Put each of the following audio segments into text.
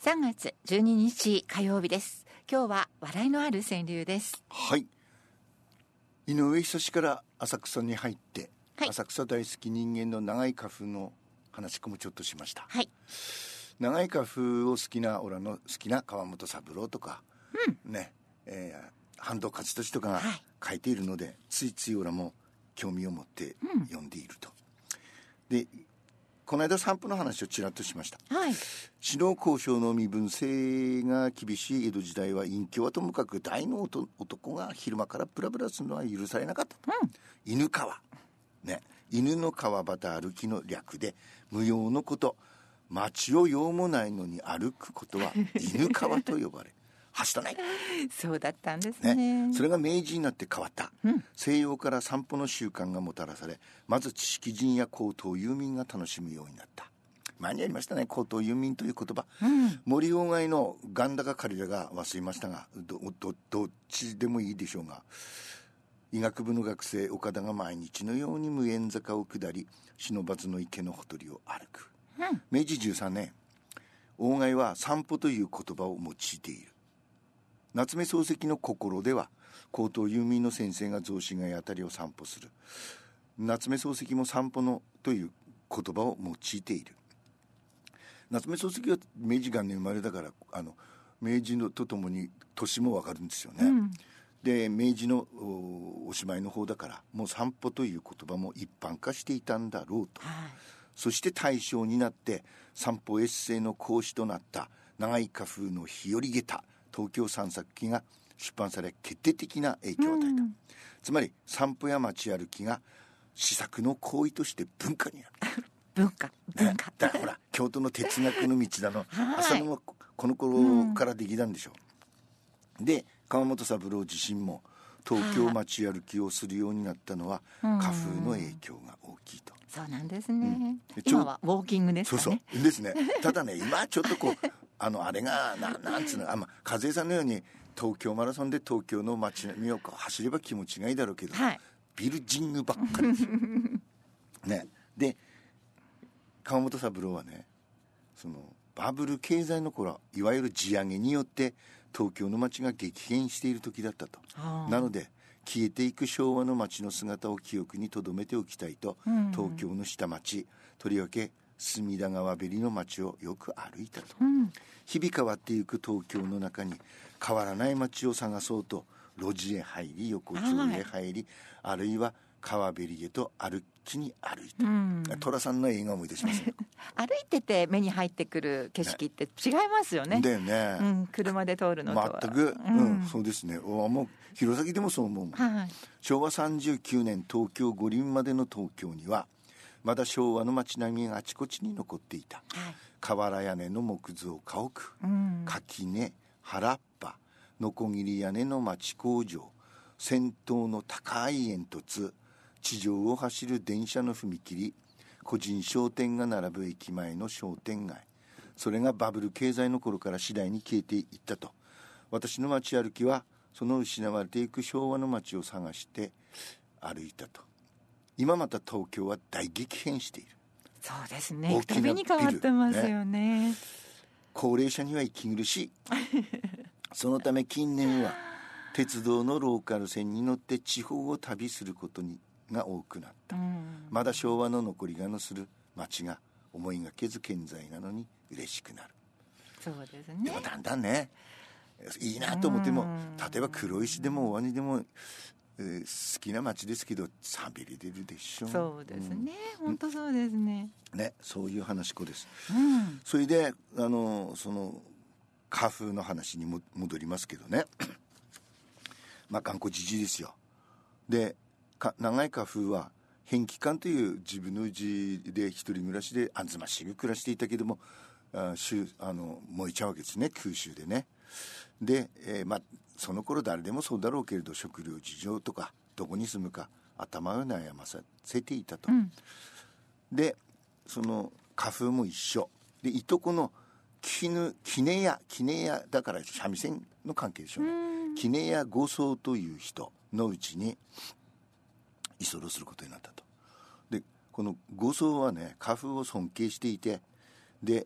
3月12日火曜日です。今日は笑いのある川柳です。 はい。井上久志から浅草に入って、 はい、 浅草大好き人間の長い花粉の話もちょっとしました。 はい、 長い花粉を好きな俺の好きな川本三郎とか、ね、半藤勝利とかが書いているので、ついつい俺も興味を持って読んでいると。でこの間散歩の話をちらっとしました。 はい、 士農工商の身分制が厳しい江戸時代は隠居はともかく大の男が昼間からブラブラするのは許されなかったと、犬川、ね、犬の川端歩きの略で無用のこと、街を用もないのに歩くことは犬川と呼ばれはしたない。 そうだったんですね。 それが明治になって変わった、西洋から散歩の習慣がもたらされ、まず知識人や高等遊民が楽しむようになった。前にありましたね、高等遊民という言葉、森鴎外のガンダか仮だが忘れましたが、どっちでもいいでしょうが、医学部の学生岡田が毎日のように無縁坂を下り不忍の池のほとりを歩く、明治13年鴎外は散歩という言葉を用いている。夏目漱石の心では高等遊民の先生が雑司ヶ谷あたりを散歩する。夏目漱石も散歩のという言葉を用いている。夏目漱石は明治元年生まれだから明治のとともに年もわかるんですよね、で明治の おしまいの方だからもう散歩という言葉も一般化していたんだろうと、そして大正になって散歩エッセイの講師となった長井家風の日和下駄東京散策記が出版され決定的な影響を与えた、つまり散歩や街歩きが思索の行為として文化になる文化、 だからほら京都の哲学の道だの、浅野もこの頃からできたんでしょう、で川本三郎自身も東京街歩きをするようになったのは花風の影響が大きいと。 そうなんですね、今はウォーキングですかね。 そうですね。ただね今ちょっとこうあれがなんつうの、和江さんのように東京マラソンで東京の街並みを走れば気持ちがいいだろうけど、ビルジングばっかりですよね。で川本三郎はね、そのバブル経済の頃、いわゆる地上げによって東京の街が激変している時だったと。なので消えていく昭和の街の姿を記憶に留めておきたいと、東京の下町、とりわけ隅田川べりの街をよく歩いたと、日々変わっていく東京の中に変わらない街を探そうと路地へ入り横丁へ入り、あるいは川べりへと歩きに歩いた、寅さんの映画を思い出しますね歩いてて目に入ってくる景色って違いますよね。 だよね、 車で通るのとは全く、そうですね。もう弘前でもそう思うもん、昭和39年東京五輪までの東京にはまだ昭和の街並みがあちこちに残っていた、瓦屋根の木造家屋、垣根、原っぱ、のこぎり屋根の町工場、先頭の高い煙突、地上を走る電車の踏切、個人商店が並ぶ駅前の商店街、それがバブル経済の頃から次第に消えていったと。私の街歩きはその失われていく昭和の街を探して歩いたと。今また東京は大激変している。 そうですね、大きなビルに変わってますよね。 高齢者には息苦しいそのため近年は鉄道のローカル線に乗って地方を旅することが多くなった、まだ昭和の残りがのする街が思いがけず健在なのに嬉しくなる。 そうですね。 でもだんだんねいいなと思っても、例えば黒石でも尾張でも、好きな街ですけど寂れてるでしょ。 そうですね、本当そうですね、 そういう話子です、それでその花風の話にも戻りますけどね頑固じじいですよ。で長い花風は辺帰還という自分の家で一人暮らしであんずましく暮らしていたけども、燃えちゃうわけですね、空襲でね。で、その頃誰でもそうだろうけれど食料事情とかどこに住むか頭を悩ませていたと、でその花風も一緒で、いとこの絹屋だから三味線の関係でしょうね。絹屋五僧という人のうちに居候することになったと。でこの五僧はね花風を尊敬していて、で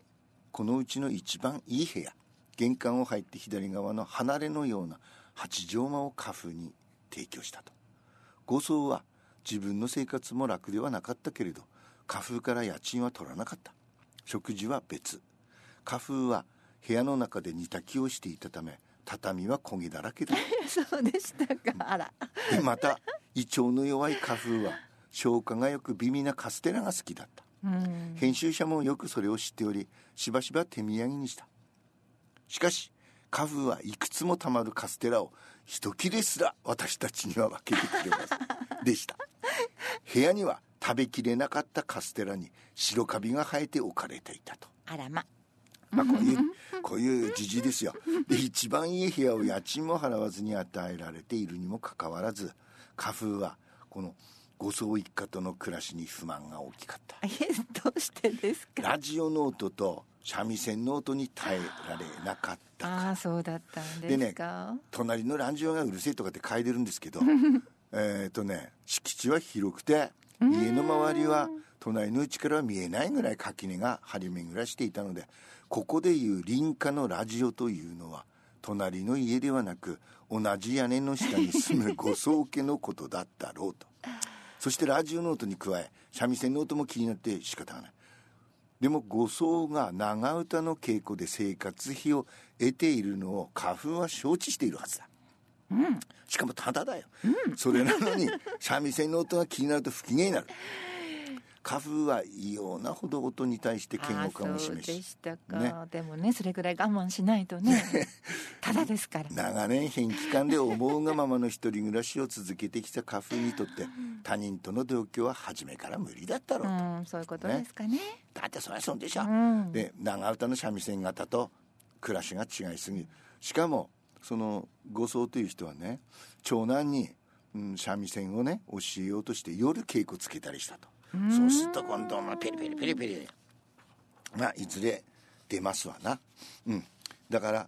このうちの一番いい部屋、玄関を入って左側の離れのような8畳間を家風に提供したと。五僧は自分の生活も楽ではなかったけれど、家風から家賃は取らなかった。食事は別。家風は部屋の中で煮炊きをしていたため、畳は焦げだらけだ。 そうでしたか。あら。 でまた胃腸の弱い家風は消化がよく微妙なカステラが好きだった。編集者もよくそれを知っており、しばしば手土産にした。しかし家風はいくつもたまるカステラを一切れすら私たちには分けてくれませんでした。部屋には食べきれなかったカステラに白カビが生えて置かれていたと。 あらま。 こういう時事ですよ。で一番いい部屋を家賃も払わずに与えられているにもかかわらず、家風はこの五僧一家との暮らしに不満が大きかった。 どうしてですか。 ラジオの音と三味線の音に耐えられなかったから。 ああ、そうだったんですか。 隣のラジオがうるせえとかって書いてるんですけど敷地は広くて、家の周りは隣の家からは見えないぐらい垣根が張り巡らしていたので、ここでいう林家のラジオというのは隣の家ではなく同じ屋根の下に住むご宗家のことだったろうと。そしてラジオの音に加え三味線の音も気になって仕方がない。でもご宗が長唄の稽古で生活費を得ているのを家風は承知しているはずだ。しかもただだよ、それなのに三味線の音が気になると不機嫌になる。家風は異様なほど音に対して嫌悪感を示し、 そうでしたか、でもね、それぐらい我慢しないとねただですから。 長年偏期間で思うがままの一人暮らしを続けてきた家風にとって他人との同居は初めから無理だったろうと、 そういうことですかね。 だってそりゃそうでしょ、で長唄の三味線型と暮らしが違いすぎる。しかもその五僧という人はね、長男に、三味線をね教えようとして夜稽古つけたりしたと。そうすると今度ペリペリペリペリ、いずれ出ますわな。だから、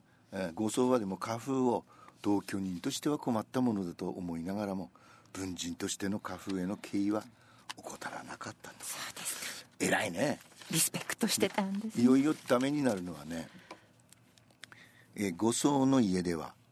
五僧はでも家風を同居人としては困ったものだと思いながらも、文人としての家風への敬意は怠らなかったと。 そうですか。 偉いね。 リスペクトしてたんです、ね。 いよいよダメになるのはね、五僧の家では、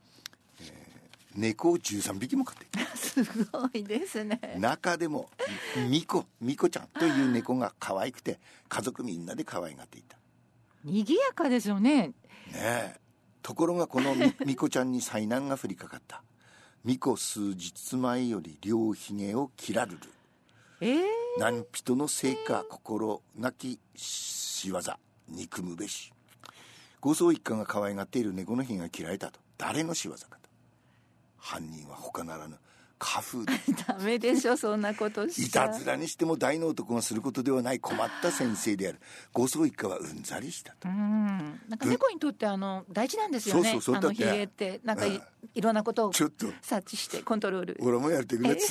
猫を13匹も飼っている。 すごいですね。 中でもミコちゃんという猫が可愛くて、家族みんなで可愛がっていた。 賑やかですよね。 ねえ。ところがこのミコちゃんに災難が降りかかった。ミコ数日前より両ひげを切らるる。何人の成果心なき仕業憎むべし。五僧一家が可愛がっている猫のひげが切られたと。誰の仕業かと。犯人は他ならぬ家風だ。 ダメでしょ、そんなことしちゃ。 いたずらにしても大の男がすることではない困った先生である。五僧一家はうんざりしたと。 なんか猫にとって大事なんですよね。 そうだって、 ひげってなんかいろんなことをちょっと察知してコントロール。 俺もやってくれって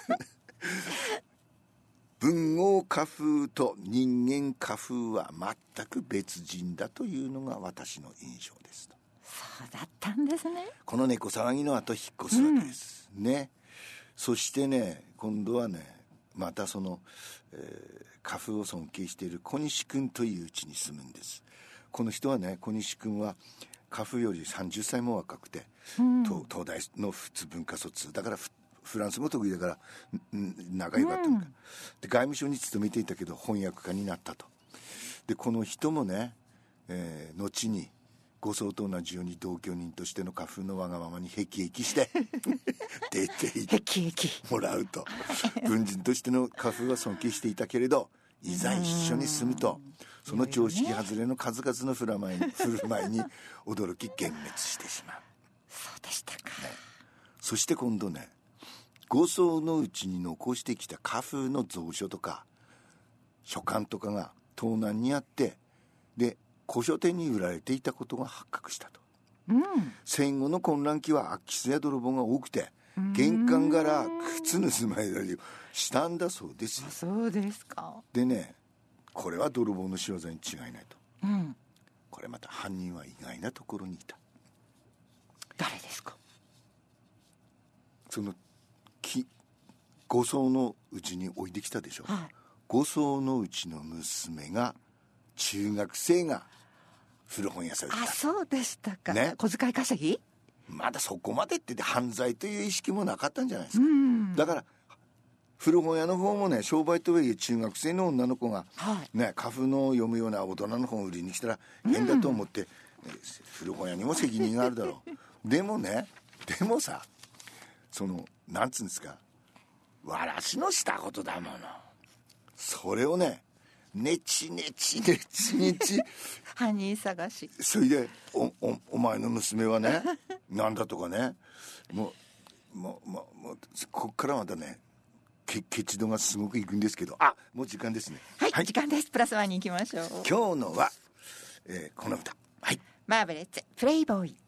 文豪家風と人間家風は全く別人だというのが私の印象ですと。 そうだったんですね。 この猫騒ぎの後引っ越すわけです、ね。そしてね、今度はね、またその、家風を尊敬している小西君という家に住むんです。この人はね、小西君は家風より30歳も若くて、東大の普通文化卒だから、フランスも得意だから仲良かったのか、で外務省に勤めていたけど翻訳家になったと。でこの人もね、後に五僧と同じように同居人としての家風のわがままに辟易して出ていってもらうと。文人としての家風は尊敬していたけれど、いざ一緒に住むとその常識外れの数々の振る舞いに驚き幻滅してしまう。 そうでしたか、 そして今度ね、五僧のうちに残してきた家風の蔵書とか書簡とかが盗難にあって、で古書店に売られていたことが発覚したと。戦後の混乱期は空き巣や泥棒が多くて、玄関から靴盗まれたりしたんだそうですよ。 そうですか。 でね、これは泥棒の仕業に違いないと、これまた犯人は意外なところにいた。 誰ですか。 その五僧のうちにおいできたでしょ、五僧のうちの娘が中学生が古本屋さん行った。 そうでしたか、 ね、 小遣い稼ぎ。 まだそこまでって犯罪という意識もなかったんじゃないですか。だから古本屋の方もね、商売とはいえ中学生の女の子が、ね、花粉の読むような大人の本を売りに来たら変だと思って、古本屋にも責任があるだろうでもさ、そのなんつうんですか、わらしのしたことだもの。それをね、ねち犯人探し。 それで お前の娘はねなんだとかね、もうこっからまたね結度がすごくいくんですけど、もう時間ですね。 はい、時間です。プラスワンに行きましょう。 今日のは、この歌、 マーベレッツプレイボーイ。